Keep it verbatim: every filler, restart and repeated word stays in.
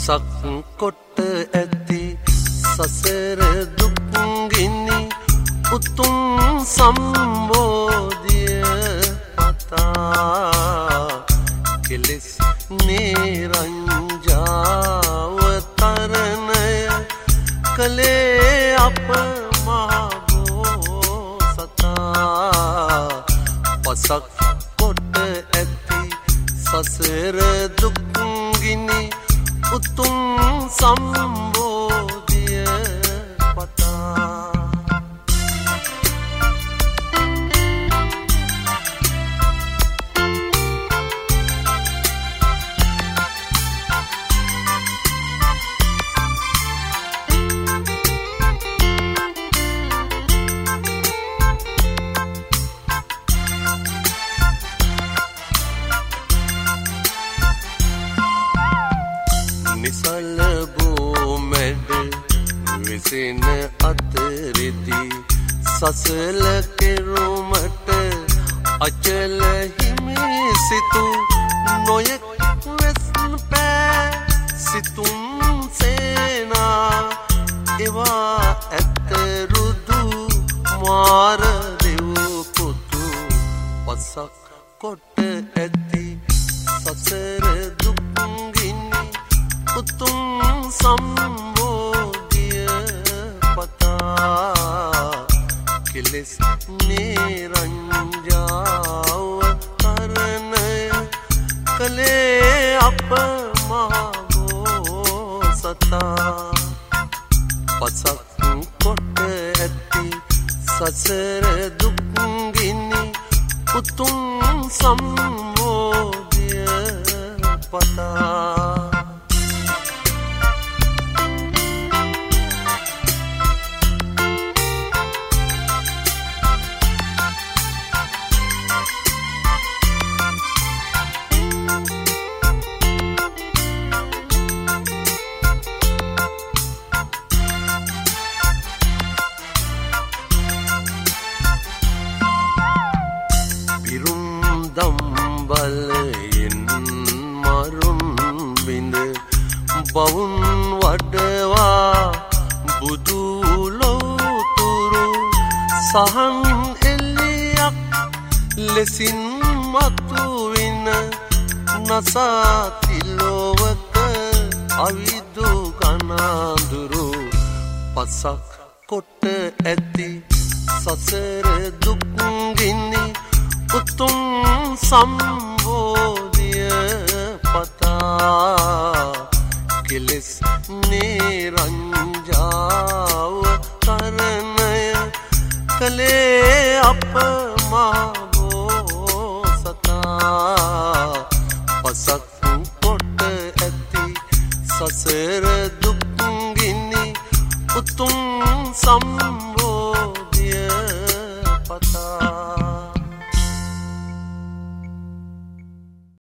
පසක් කොට ඇති සසර දුක් ගිනි උතුම් සම්බෝධිය පතා කෙලෙස් නිරංජාව තරණය කලේ අප මහබෝ සතා පසක් කොට ඇති සසර දුක් ගිනි උතුම් සම්බෝධිය පතා නිසල බෝමැඩ විසින අතරෙදි සසල කෙරුමට අචල හිමි සිතු නොයෙක් වෙස්න පෑ සිතුම් සේනා එවා ඇත්තරුදු මාර දෙව් පුතු පසක් කොට ඇති සසර දුක් උතුම් සම්බෝධිය පතා කෙලෙස් නිරංජාව තරණය කලේ අප මහබෝ සතා පසක් කොට ඇති සසර දුක් ගිනි උතුම් සම්බෝධිය පතා දම්බලයෙන් මරුන් බිඳ බවුන් වඩවා බුදු ලෝතුරු සහන් එල්ලියක් ලෙසින් මතුවින නසාතිලෝවක අවිදු ගනාඳුරු පසක් කොට ඇති සසර දුක් ගිනි උතුම් සම්බෝධිය පතා කෙලෙස් නිරංජාව තරණය කලේ අප මහබෝ සතා පසක් කොට ඇති සසර දුක් ගිනි උතුම් සම්බෝධිය